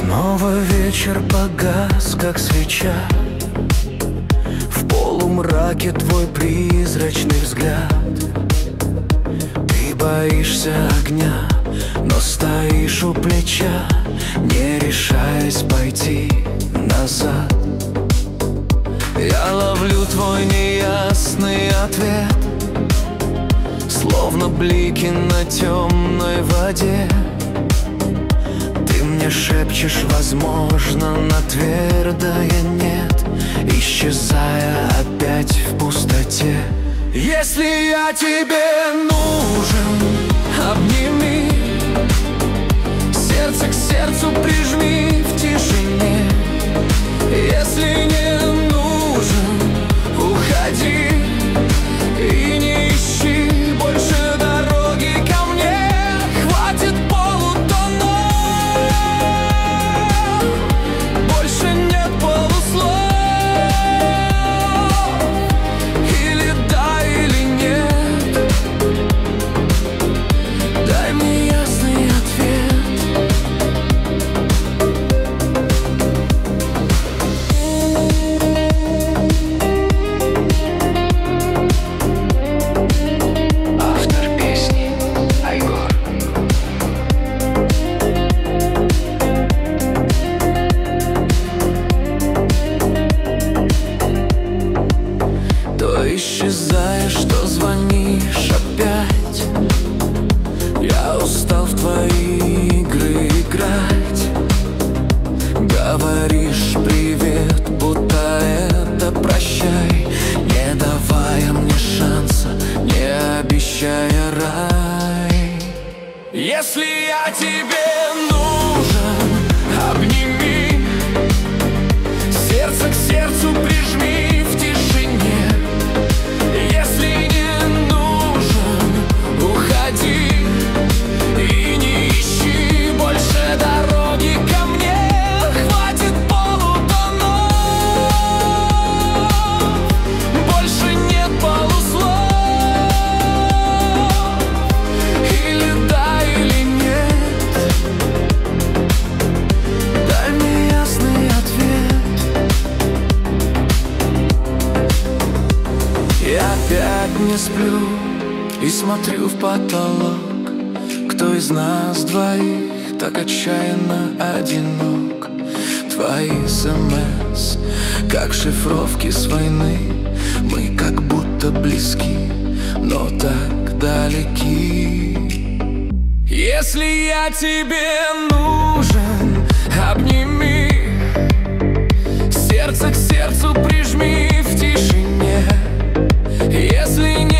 Снова вечер погас, как свеча. В полумраке твой призрачный взгляд. Ты боишься огня, но стоишь у плеча, не решаясь пойти назад. Я ловлю твой неясный ответ, словно блики на темной воде. Ты мне шепчешь, возможно, на твердое нет, исчезая опять в пустоте. Если я тебе нужен, обними, сердце к сердцу прижми в тишине. Если не нужен, уходи и не ищи больше дороги ко мне. Хватит полутонов, больше нет полуслов. Или да, или нет. Дай мне ясный ответ. Исчезаешь, что звонишь опять. Я устал в твои игры играть. Говоришь привет, будто это прощай, не давая мне шанса, не обещая рай. Если я тебе нужен, обними, сердце к сердцу прижми в тишине. Если не нужен, уходи и не ищи больше дороги ко мне. Хватит полутонов, больше нет полуслов. Или да, или нет. Дай мне ясный ответ. Я опять не сплю и смотрю в потолок. Кто из нас двоих так отчаянно одинок? Твои СМС, как шифровки с войны. Мы как будто близки, но так далеки. Если я тебе нужен, обними, сердце к сердцу прижми в тишине. Если не